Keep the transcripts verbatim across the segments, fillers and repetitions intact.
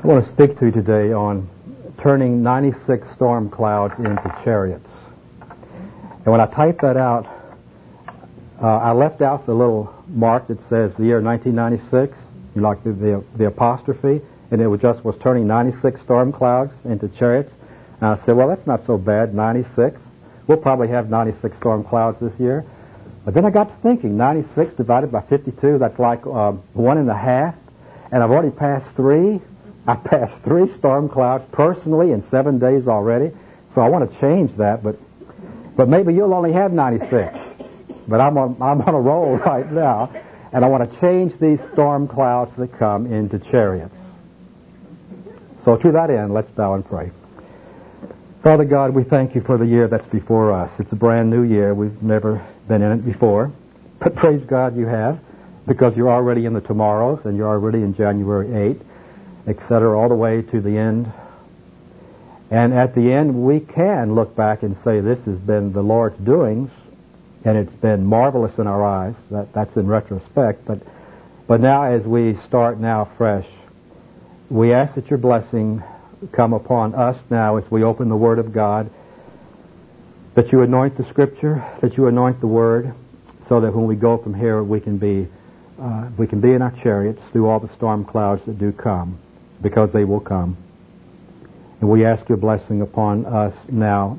I want to speak to you today on turning ninety-six storm clouds into chariots. And when I typed that out, uh, I left out the little mark that says the year nineteen ninety-six, you know, like the, the, the apostrophe, and it was just was turning ninety-six storm clouds into chariots. And I said, well, that's not so bad, ninety-six. We'll probably have ninety-six storm clouds this year. But then I got to thinking, ninety-six divided by fifty-two, that's like uh, one and a half. And I've already passed three. I passed three storm clouds personally in seven days already. So I want to change that, but but maybe you'll only have ninety-six. But I'm on, I'm on a roll right now. And I want to change these storm clouds that come into chariots. So to that end, let's bow and pray. Father God, we thank you for the year that's before us. It's a brand new year. We've never been in it before. But praise God you have, because you're already in the tomorrows, and you're already in January eighth, et cetera, all the way to the end. And at the end, we can look back and say this has been the Lord's doings, and it's been marvelous in our eyes. That, that's in retrospect. But, but now as we start now fresh, we ask that your blessing come upon us now as we open the Word of God, that you anoint the Scripture, that you anoint the Word, so that when we go from here we can be uh, we can be in our chariots through all the storm clouds that do come, because they will come. And we ask your blessing upon us now.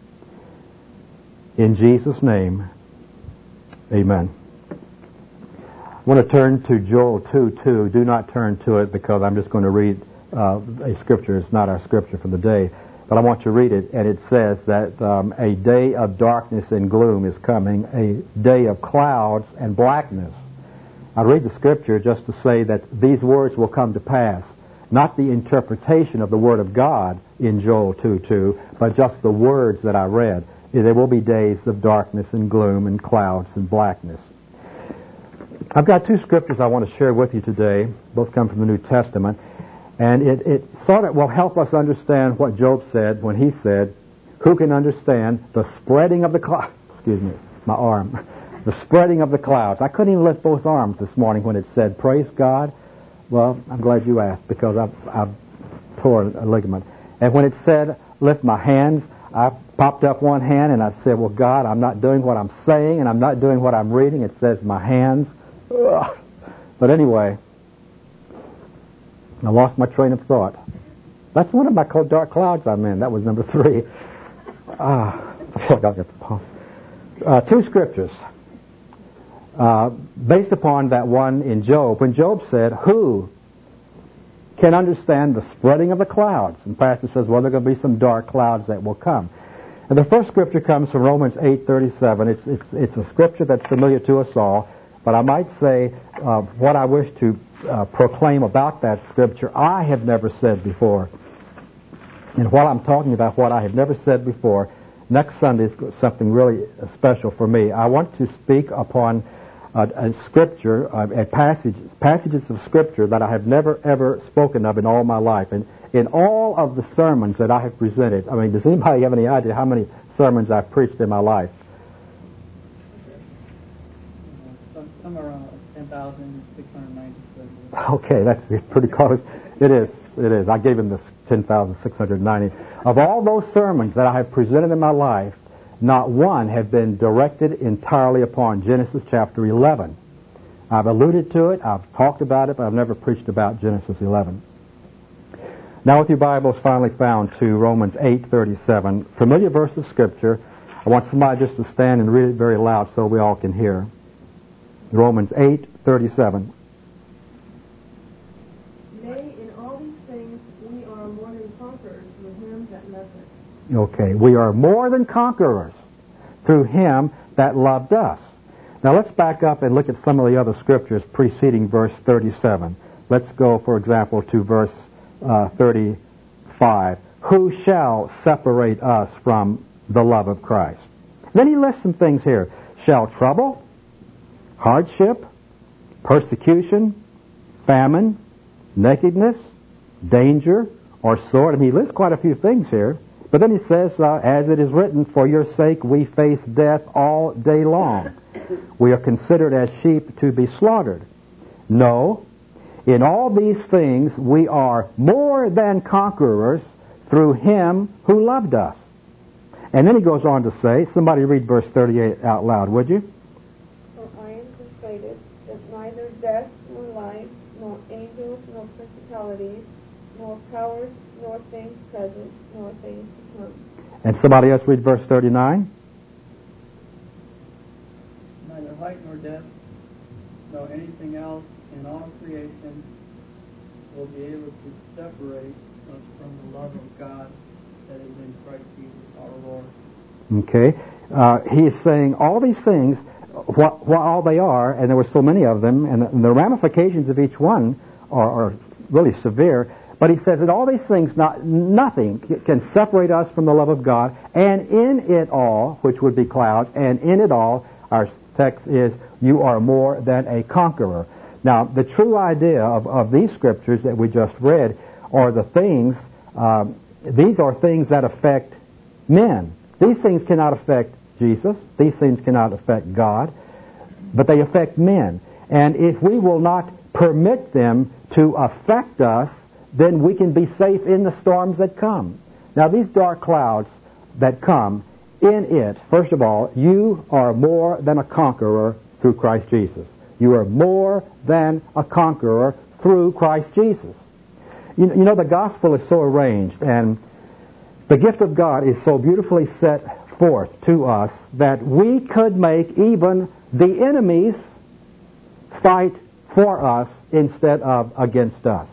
In Jesus' name, amen. I want to turn to Joel two two. Do not turn to it, because I'm just going to read uh, a scripture. It's not our scripture for the day. But I want to read it, and it says that um, a day of darkness and gloom is coming, a day of clouds and blackness. I read the scripture just to say that these words will come to pass, not the interpretation of the Word of God in Joel two two, but just the words that I read. There will be days of darkness and gloom and clouds and blackness. I've got two scriptures I want to share with you today. Both come from the New Testament. And it, it sort of will help us understand what Job said when he said, who can understand the spreading of the clouds? Excuse me, my arm. The spreading of the clouds. I couldn't even lift both arms this morning when it said, praise God. Well, I'm glad you asked, because I've, I've tore a ligament. And when it said, lift my hands, I popped up one hand and I said, well, God, I'm not doing what I'm saying and I'm not doing what I'm reading. It says my hands. Ugh. But anyway, I lost my train of thought. That's one of my dark clouds I'm in. That was number three. Ah, I feel like I'll get the pulse. Uh, two scriptures. Uh, based upon that one in Job, when Job said, who can understand the spreading of the clouds? And Pastor says, well, there are going to be some dark clouds that will come. And the first scripture comes from Romans eight thirty-seven. It's, it's, it's a scripture that's familiar to us all, but I might say uh, what I wish to uh, proclaim about that scripture I have never said before. And while I'm talking about what I have never said before, next Sunday is something really special for me. I want to speak upon a, a scripture, a passage, passages of scripture that I have never ever spoken of in all my life. And in all of the sermons that I have presented, I mean, does anybody have any idea how many sermons I've preached in my life? Some, some are uh, ten thousand six hundred ninety. Okay, that's pretty close. It is. It is. I gave him this ten thousand six hundred ninety. Of all those sermons that I have presented in my life, not one have been directed entirely upon Genesis chapter eleven. I've alluded to it, I've talked about it, but I've never preached about Genesis eleven. Now with your Bibles finally found to Romans eight thirty-seven, familiar verse of Scripture. I want somebody just to stand and read it very loud so we all can hear. Romans eight thirty-seven. Okay, we are more than conquerors through Him that loved us. Now let's back up and look at some of the other scriptures preceding verse thirty-seven. Let's go, for example, to verse uh, thirty-five. Who shall separate us from the love of Christ? Then he lists some things here. Shall trouble, hardship, persecution, famine, nakedness, danger, or sword? I mean, he lists quite a few things here. But then he says, uh, as it is written, for your sake we face death all day long. We are considered as sheep to be slaughtered. No, In all these things we are more than conquerors through him who loved us. And then he goes on to say, somebody read verse thirty-eight out loud, would you? For I am persuaded that neither death nor life, nor angels, nor principalities, nor powers, nor things present, nor things to come. And somebody else read verse thirty-nine. Neither height nor depth, nor anything else in all creation will be able to separate us from the love of God that is in Christ Jesus our Lord. Okay. Uh, he is saying all these things, what, what all they are, and there were so many of them, and the, and the ramifications of each one are, are really severe. But he says that all these things, not nothing can separate us from the love of God, and in it all, which would be clouds, and in it all, our text is, you are more than a conqueror. Now, the true idea of, of these scriptures that we just read are the things, um, these are things that affect men. These things cannot affect Jesus. These things cannot affect God, but they affect men. And if we will not permit them to affect us, then we can be safe in the storms that come. Now, these dark clouds that come, in it, first of all, you are more than a conqueror through Christ Jesus. You are more than a conqueror through Christ Jesus. You, you know, the gospel is so arranged, and the gift of God is so beautifully set forth to us that we could make even the enemies fight for us instead of against us.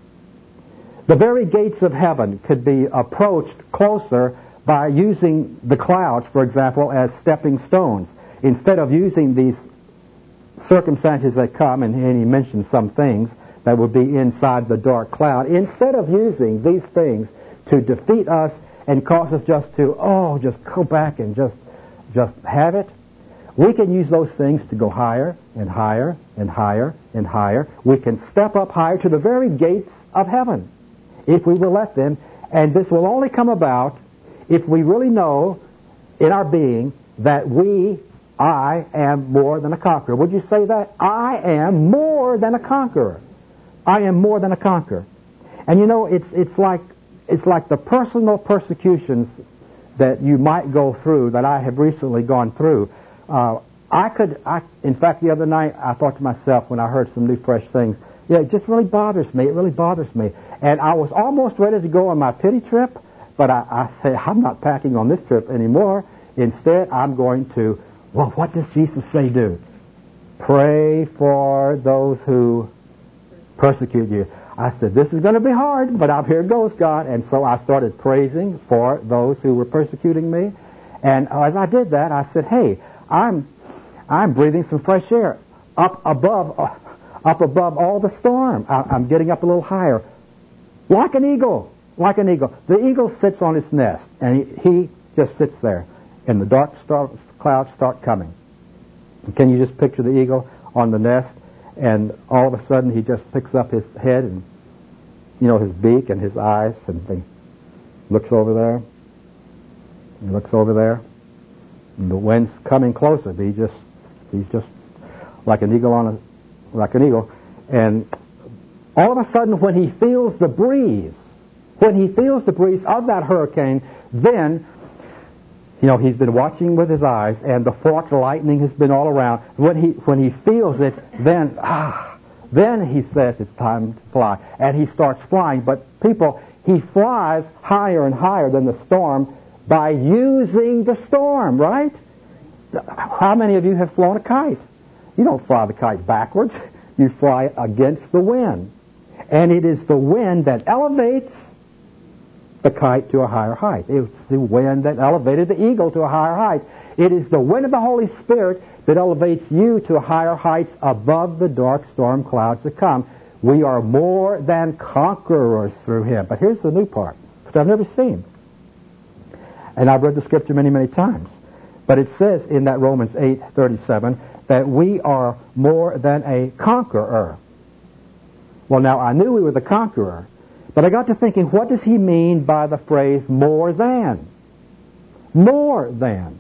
The very gates of heaven could be approached closer by using the clouds, for example, as stepping stones. Instead of using these circumstances that come, and, and he mentioned some things that would be inside the dark cloud, instead of using these things to defeat us and cause us just to, oh, just go back and just, just have it, we can use those things to go higher and higher and higher and higher. We can step up higher to the very gates of heaven if we will let them, and this will only come about if we really know in our being that we, I, am more than a conqueror. Would you say that? I am more than a conqueror. I am more than a conqueror. And you know, it's it's like it's like the personal persecutions that you might go through, that I have recently gone through. Uh, I could, I, in fact, the other night I thought to myself when I heard some new fresh things, yeah, it just really bothers me. It really bothers me. And I was almost ready to go on my pity trip, but I, I said, I'm not packing on this trip anymore. Instead, I'm going to, well, what does Jesus say do? Pray for those who persecute you. I said, this is going to be hard, but up here goes God. And so I started praising for those who were persecuting me. And as I did that, I said, hey, I'm I'm breathing some fresh air up above uh, up above all the storm. I, I'm getting up a little higher. Like an eagle. Like an eagle. The eagle sits on its nest, and he, he just sits there. And the dark star, clouds start coming. Can you just picture the eagle on the nest? And all of a sudden he just picks up his head and, you know, his beak and his eyes, and he looks over there. He looks over there. And the wind's coming closer. But he just, he's just like an eagle on a, like an eagle. And all of a sudden when he feels the breeze, when he feels the breeze of that hurricane, then, you know, he's been watching with his eyes, and the forked lightning has been all around. When he when he feels it, then ah, then he says it's time to fly, and he starts flying. But people, he flies higher and higher than the storm by using the storm, right? How many of you have flown a kite? You don't fly the kite backwards. You fly against the wind, and it is the wind that elevates the kite to a higher height. It's the wind that elevated the eagle to a higher height. It is the wind of the Holy Spirit that elevates you to higher heights above the dark storm clouds that come. We are more than conquerors through Him. But here's the new part, which I've never seen. And I've read the Scripture many, many times. But it says in that Romans eight thirty-seven that we are more than a conqueror. Well, now, I knew we were the conqueror. But I got to thinking, what does he mean by the phrase more than? More than.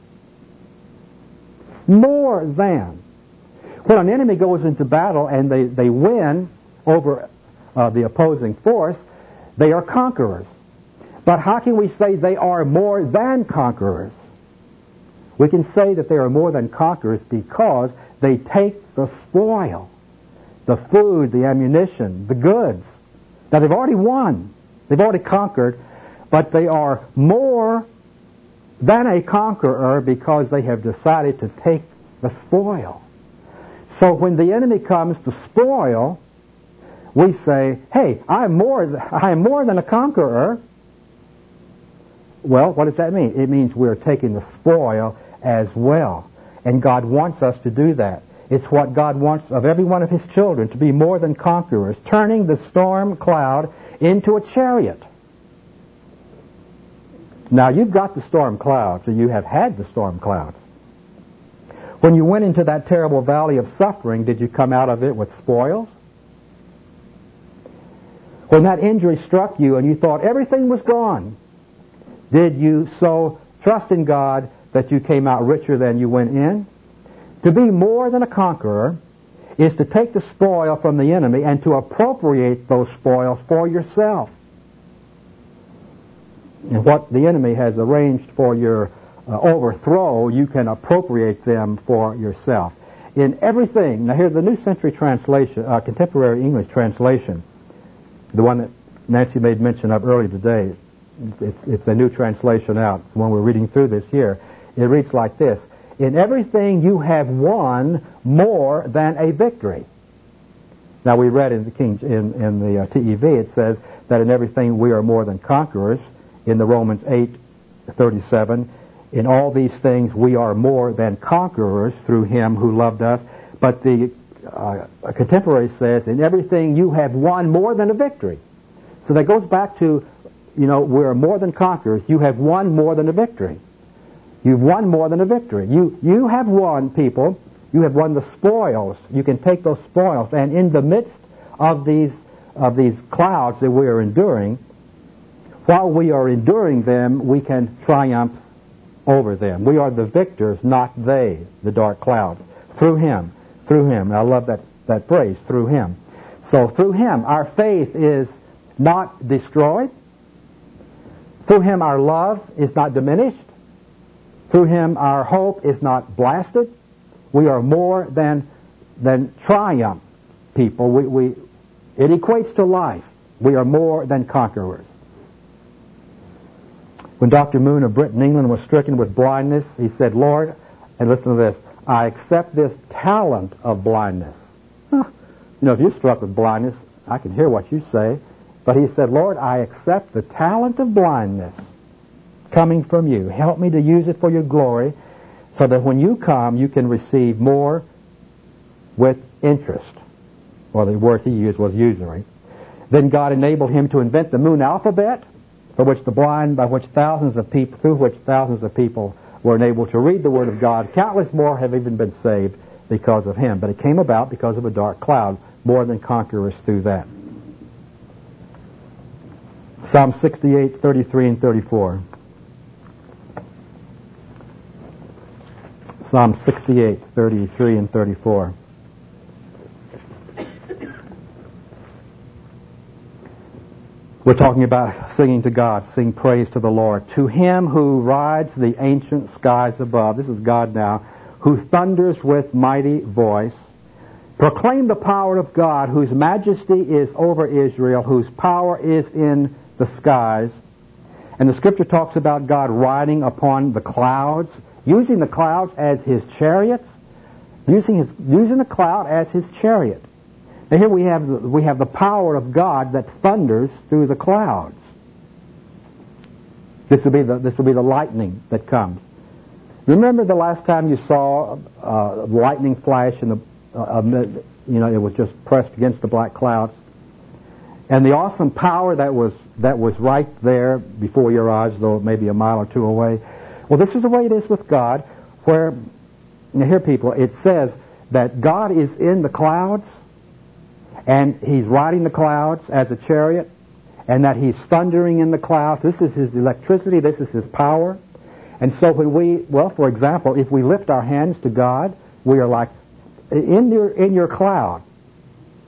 More than. When an enemy goes into battle and they, they win, over uh, the opposing force, they are conquerors. But how can we say they are more than conquerors? We can say that they are more than conquerors because they take the spoil, the food, the ammunition, the goods. Now they've already won. They've already conquered, but they are more than a conqueror because they have decided to take the spoil. So when the enemy comes to spoil, we say, hey, I'm more, I'm more than a conqueror. Well, what does that mean? It means we're taking the spoil as well. And God wants us to do that. It's what God wants of every one of His children, to be more than conquerors, turning the storm cloud into a chariot. Now, you've got the storm clouds, or you have had the storm clouds. When you went into that terrible valley of suffering, did you come out of it with spoils? When that injury struck you and you thought everything was gone, did you so trust in God that you came out richer than you went in? To be more than a conqueror is to take the spoil from the enemy and to appropriate those spoils for yourself. And what the enemy has arranged for your uh, overthrow, you can appropriate them for yourself. In everything, now here the New Century Translation, uh, Contemporary English Translation, the one that Nancy made mention of earlier today, it's, it's a new translation out, the one we're reading through this year. It reads like this: in everything you have won more than a victory. Now we read in the King, in, in the uh, T E V, it says that in everything we are more than conquerors. In the Romans eight thirty-seven, in all these things we are more than conquerors through Him who loved us. But the uh, Contemporary says, in everything you have won more than a victory. So that goes back to, you know, we're more than conquerors. You have won more than a victory. You've won more than a victory. You you have won, people. You have won the spoils. You can take those spoils, and in the midst of these of these clouds that we are enduring, while we are enduring them, we can triumph over them. We are the victors, not they, the dark clouds. Through Him. Through Him. And I love that, that phrase, through Him. So through Him, our faith is not destroyed. Through Him, our love is not diminished. Through Him, our hope is not blasted. We are more than, than triumph people. We, we, it equates to life. We are more than conquerors. When Doctor Moon of Britain, England was stricken with blindness, he said, Lord, and listen to this, I accept this talent of blindness. Huh. You know, if you're struck with blindness, I can hear what you say. But he said, Lord, I accept the talent of blindness coming from you. Help me to use it for your glory so that when you come, you can receive more with interest. Well, the word he used was usury. Then God enabled him to invent the Moon alphabet, for which the blind, by which thousands of people, through which thousands of people were enabled to read the Word of God. Countless more have even been saved because of him. But it came about because of a dark cloud, more than conquerors through that. Psalm sixty-eight, thirty-three and thirty-four. Psalm sixty-eight, thirty-three and thirty-four. We're talking about singing to God, sing praise to the Lord. To Him who rides the ancient skies above, this is God now, who thunders with mighty voice, proclaim the power of God, whose majesty is over Israel, whose power is in the skies. And the Scripture talks about God riding upon the clouds, using the clouds as His chariots, using, his, using the cloud as His chariot. Now here we have, we have the power of God that thunders through the clouds. This will be the, this will be the lightning that comes. Remember the last time you saw uh, lightning flash and the, uh, you know, it was just pressed against the black clouds? And the awesome power that was, that was right there before your eyes, though maybe a mile or two away. Well, this is the way it is with God, where, now here people, it says that God is in the clouds, and He's riding the clouds as a chariot, and that He's thundering in the clouds. This is His electricity, this is His power. And so when we, well, for example, if we lift our hands to God, we are like, in your, in your cloud,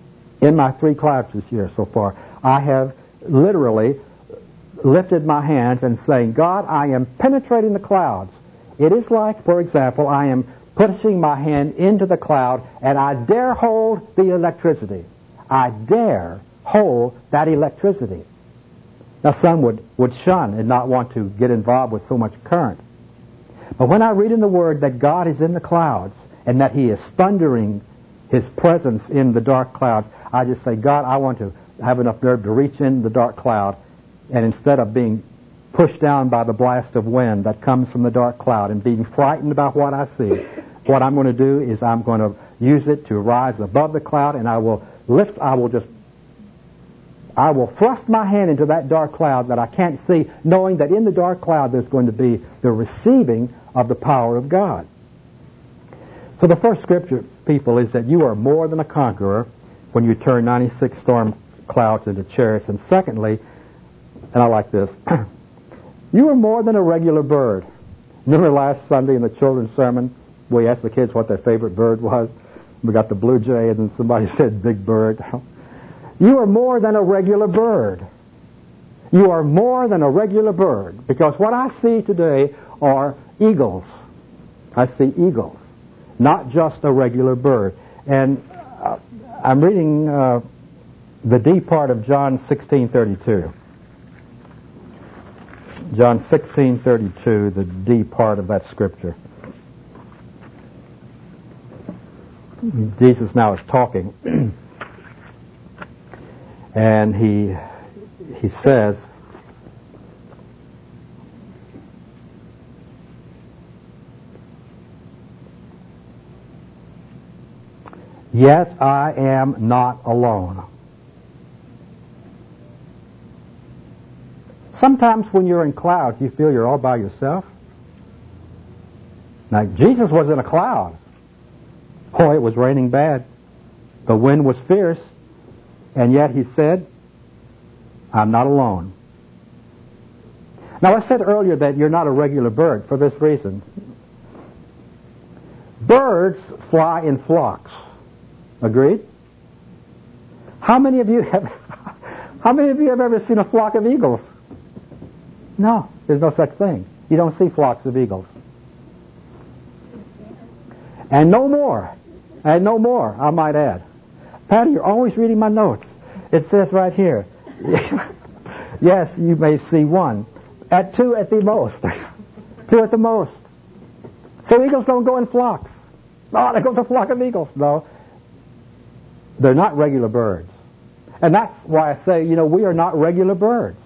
In my three clouds this year so far, I have literally lifted my hands and saying, God, I am penetrating the clouds. It is like, for example, I am pushing my hand into the cloud and I dare hold the electricity. I dare hold that electricity. Now some would, would shun and not want to get involved with so much current. But when I read in the Word that God is in the clouds and that He is thundering His presence in the dark clouds, I just say, God, I want to have enough nerve to reach in the dark cloud, and instead of being pushed down by the blast of wind that comes from the dark cloud and being frightened about what I see, what I'm going to do is I'm going to use it to rise above the cloud, and I will lift, I will just, I will thrust my hand into that dark cloud that I can't see, knowing that in the dark cloud there's going to be the receiving of the power of God. So the first scripture, people, is that you are more than a conqueror when you turn ninety-six storm clouds into chariots. And secondly, and I like this, you are more than a regular bird. Remember last Sunday in the children's sermon, we asked the kids what their favorite bird was? We got the blue jay, and then somebody said big bird. You are more than a regular bird. You are more than a regular bird, because what I see today are eagles. I see eagles, not just a regular bird. And uh, I'm reading uh, the D part of John sixteen thirty-two. John sixteen thirty-two, the D part of that scripture. Jesus now is talking, and he he says, "Yet I am not alone." Sometimes when you're in clouds, you feel you're all by yourself. Now, Jesus was in a cloud. Oh, it was raining bad. The wind was fierce. And yet he said, I'm not alone. Now, I said earlier that you're not a regular bird for this reason. Birds fly in flocks. Agreed? How many of you have how many of you have ever seen a flock of eagles? No, there's no such thing. You don't see flocks of eagles. And no more. And no more, I might add. Patty, you're always reading my notes. It says right here, yes, you may see one. At two at the most. Two at the most. So eagles don't go in flocks. Oh, there goes a flock of eagles. No. They're not regular birds. And that's why I say, you know, we are not regular birds.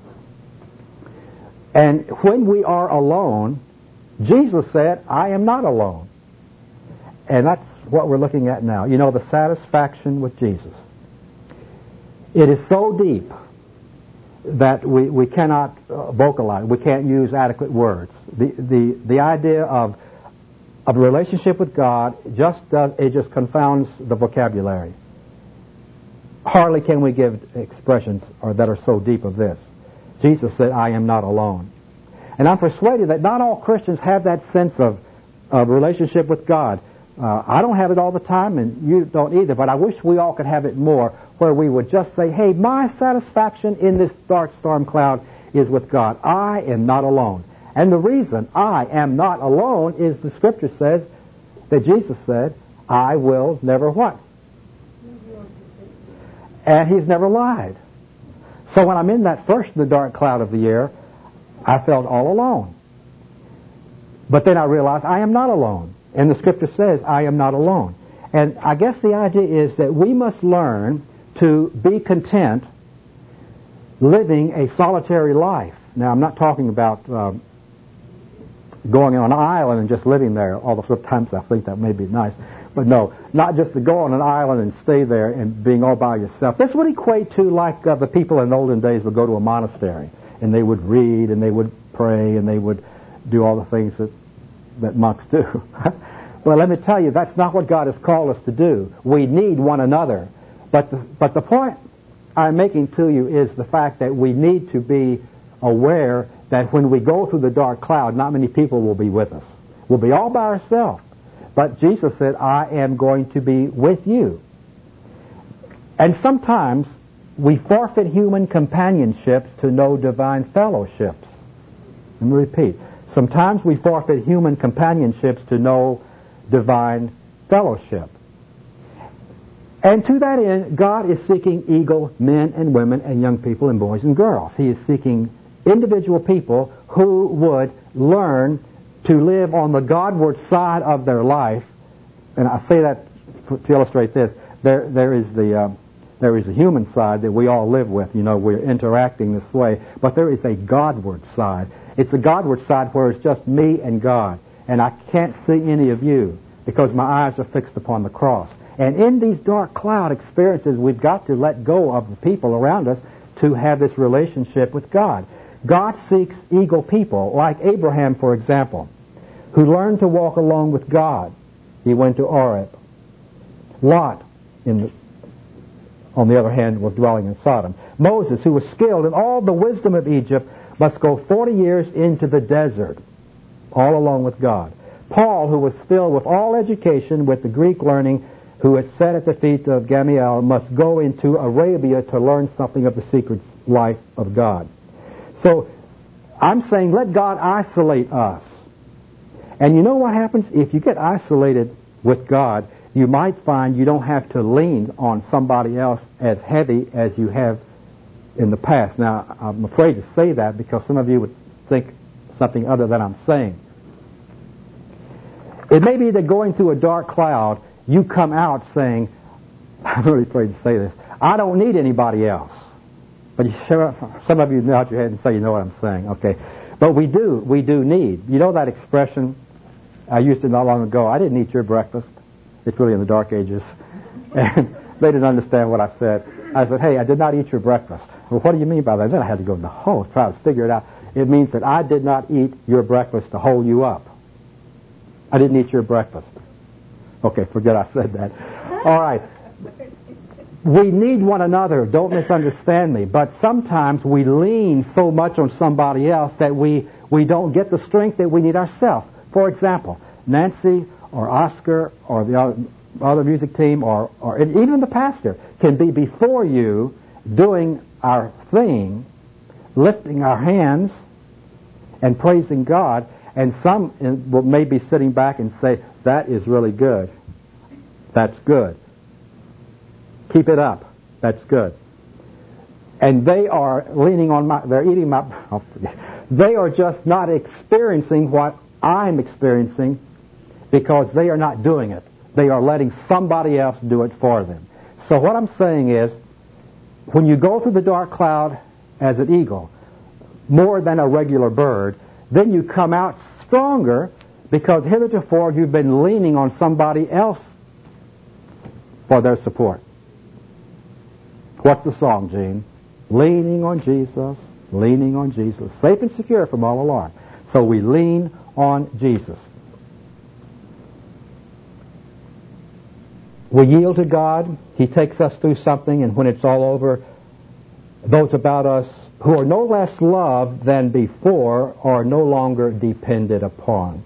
And when we are alone, Jesus said, I am not alone. And that's what we're looking at now. You know, the satisfaction with Jesus. It is so deep that we, we cannot uh, vocalize. We can't use adequate words. The the the idea of of relationship with God just does it just confounds the vocabulary. Hardly can we give expressions or that are so deep of this. Jesus said, I am not alone. And I'm persuaded that not all Christians have that sense of, of relationship with God. Uh, I don't have it all the time, and you don't either, but I wish we all could have it more, where we would just say, hey, my satisfaction in this dark storm cloud is with God. I am not alone. And the reason I am not alone is the Scripture says that Jesus said, I will never what? And He's never lied. So when I'm in that first, the dark cloud of the year, I felt all alone. But then I realized I am not alone. And the Scripture says, I am not alone. And I guess the idea is that we must learn to be content living a solitary life. Now, I'm not talking about um, going on an island and just living there, although sometimes I think that may be nice. But no, not just to go on an island and stay there and being all by yourself. This would equate to like uh, the people in the olden days would go to a monastery, and they would read, and they would pray, and they would do all the things that that monks do. Well, let me tell you, that's not what God has called us to do. We need one another. But the, but the point I'm making to you is the fact that we need to be aware that when we go through the dark cloud, not many people will be with us. We'll be all by ourselves. But Jesus said, I am going to be with you. And sometimes we forfeit human companionships to know divine fellowships. Let me repeat. Sometimes we forfeit human companionships to know divine fellowship. And to that end, God is seeking eagle men and women and young people and boys and girls. He is seeking individual people who would learn to live on the Godward side of their life. And I say that for, to illustrate this. There, there is the uh, there is a human side that we all live with. You know, we're interacting this way. But there is a Godward side. It's the Godward side where it's just me and God. And I can't see any of you because my eyes are fixed upon the cross. And in these dark cloud experiences, we've got to let go of the people around us to have this relationship with God. God seeks eagle people, like Abraham, for example, who learned to walk alone with God. He went to Oreb. Lot, in the, on the other hand, was dwelling in Sodom. Moses, who was skilled in all the wisdom of Egypt, must go forty years into the desert, all alone with God. Paul, who was filled with all education, with the Greek learning, who had sat at the feet of Gamaliel, must go into Arabia to learn something of the secret life of God. So I'm saying let God isolate us. And you know what happens? If you get isolated with God, you might find you don't have to lean on somebody else as heavy as you have in the past. Now, I'm afraid to say that because some of you would think something other than I'm saying. It may be that going through a dark cloud, you come out saying, I'm really afraid to say this, I don't need anybody else. But you, some of you nod your head and say, you know what I'm saying. Okay. But we do. We do need. You know that expression? I used it not long ago. I didn't eat your breakfast. It's really in the dark ages. And they didn't understand what I said. I said, hey, I did not eat your breakfast. Well, what do you mean by that? Then I had to go in the whole try to figure it out. It means that I did not eat your breakfast to hold you up. I didn't eat your breakfast. Okay, forget I said that. All right. We need one another. Don't misunderstand me. But sometimes we lean so much on somebody else that we, we don't get the strength that we need ourselves. For example, Nancy or Oscar or the other, other music team or, or even the pastor can be before you doing our thing, lifting our hands and praising God, and some will may be sitting back and say, that is really good. That's good. Keep it up. That's good. And they are leaning on my, they're eating my, oh, they are just not experiencing what I'm experiencing because they are not doing it. They are letting somebody else do it for them. So what I'm saying is, when you go through the dark cloud as an eagle, more than a regular bird, then you come out stronger because heretofore you've been leaning on somebody else for their support. What's the song, Gene? Leaning on Jesus, leaning on Jesus. Safe and secure from all alarm. So we lean on Jesus. We yield to God. He takes us through something, and when it's all over, those about us who are no less loved than before are no longer depended upon.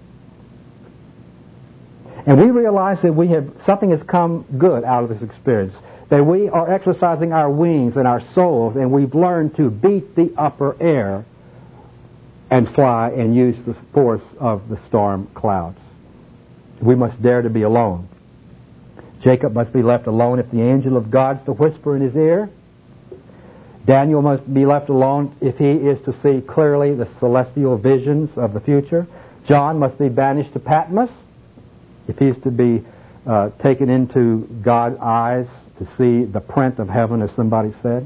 And we realize that we have something has come good out of this experience. That we are exercising our wings and our souls, and we've learned to beat the upper air and fly and use the force of the storm clouds. We must dare to be alone. Jacob must be left alone if the angel of God's to whisper in his ear. Daniel must be left alone if he is to see clearly the celestial visions of the future. John must be banished to Patmos if he is to be uh, taken into God's eyes to see the print of heaven, as somebody said.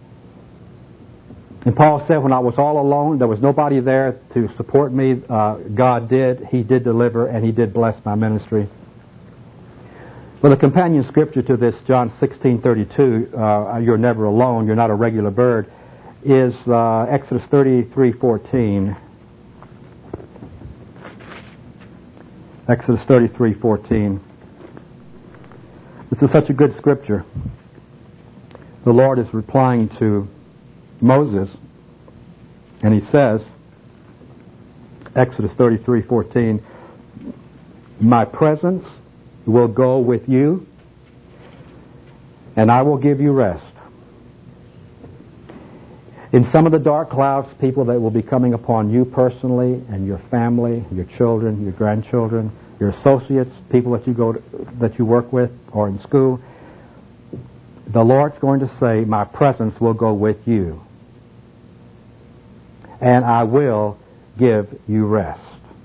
And Paul said, when I was all alone, there was nobody there to support me. Uh, God did. He did deliver, and He did bless my ministry. Well, the companion scripture to this, John sixteen thirty-two, uh, you're never alone, you're not a regular bird, is uh, Exodus thirty-three fourteen. Exodus thirty-three fourteen. This is such a good scripture. The Lord is replying to Moses, and He says, Exodus thirty-three fourteen, my presence will go with you, and I will give you rest. In some of the dark clouds, people that will be coming upon you personally and your family, your children, your grandchildren, your associates, people that you go to, that you work with or in school, the Lord's going to say, my presence will go with you, and I will give you rest.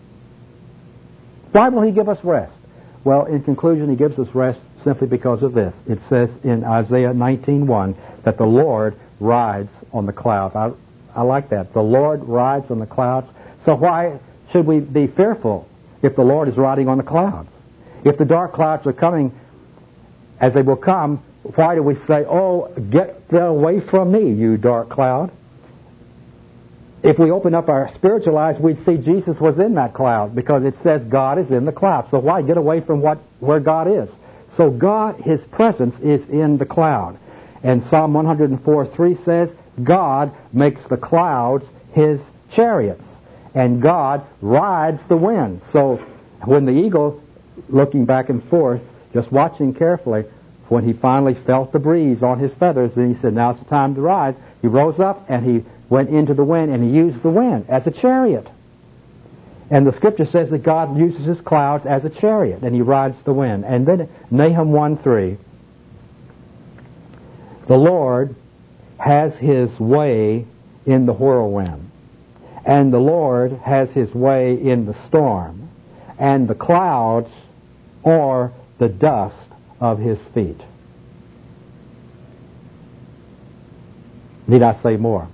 Why will He give us rest? Well, in conclusion, He gives us rest simply because of this. It says in Isaiah nineteen one that the Lord rides on the clouds. I, I like that. The Lord rides on the clouds. So why should we be fearful if the Lord is riding on the clouds? If the dark clouds are coming as they will come, why do we say, oh, get away from me, you dark cloud? If we open up our spiritual eyes, we'd see Jesus was in that cloud, because it says God is in the cloud. So why get away from what where God is? So God, His presence is in the cloud. And Psalm one oh four three says, God makes the clouds His chariots, and God rides the wind. So when the eagle, looking back and forth, just watching carefully, when he finally felt the breeze on his feathers, then he said, now it's time to rise. He rose up and he went into the wind, and he used the wind as a chariot. And the Scripture says that God uses His clouds as a chariot, and He rides the wind. And then Nahum one three, the Lord has His way in the whirlwind, and the Lord has His way in the storm, and the clouds are the dust of His feet. Need I say more?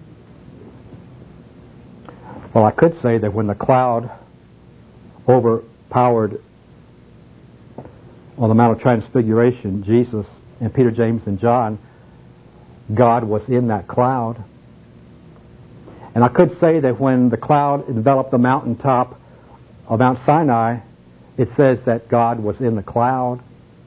Well, I could say that when the cloud overpowered on the Mount of Transfiguration Jesus and Peter, James, and John, God was in that cloud. And I could say that when the cloud enveloped the mountaintop of Mount Sinai, it says that God was in the cloud.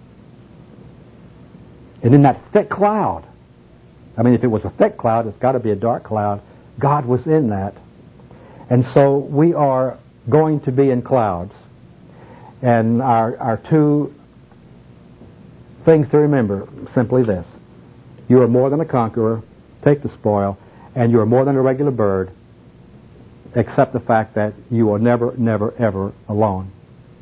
And in that thick cloud, I mean, if it was a thick cloud, it's got to be a dark cloud. God was in that. And so we are going to be in clouds. And our, our two things to remember, simply this. You are more than a conqueror. Take the spoil. And you are more than a regular bird. Accept the fact that you are never, never, ever alone.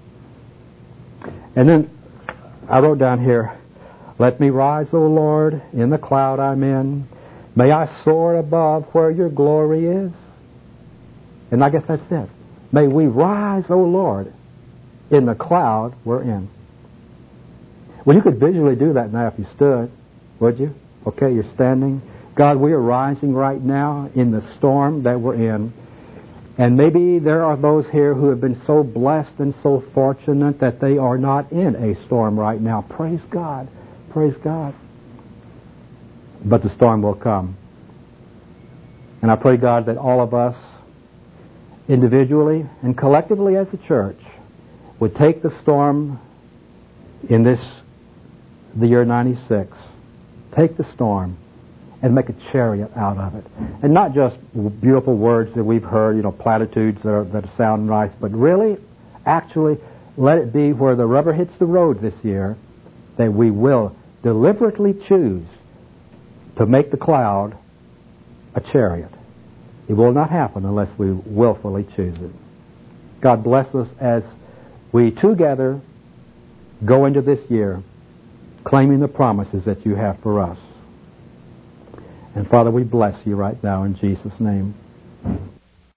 And then I wrote down here, let me rise, O Lord, in the cloud I'm in. May I soar above where your glory is. And I guess that's it. May we rise, O Lord, in the cloud we're in. Well, you could visually do that now if you stood, would you? Okay, you're standing. God, we are rising right now in the storm that we're in. And maybe there are those here who have been so blessed and so fortunate that they are not in a storm right now. Praise God. Praise God. But the storm will come. And I pray, God, that all of us, individually and collectively as a church, would take the storm in this, the year ninety-six, take the storm and make a chariot out of it. And not just beautiful words that we've heard, you know, platitudes that, are, that sound nice, but really, actually, let it be where the rubber hits the road this year, that we will deliberately choose to make the cloud a chariot. It will not happen unless we willfully choose it. God bless us as we together go into this year claiming the promises that you have for us. And Father, we bless you right now in Jesus' name.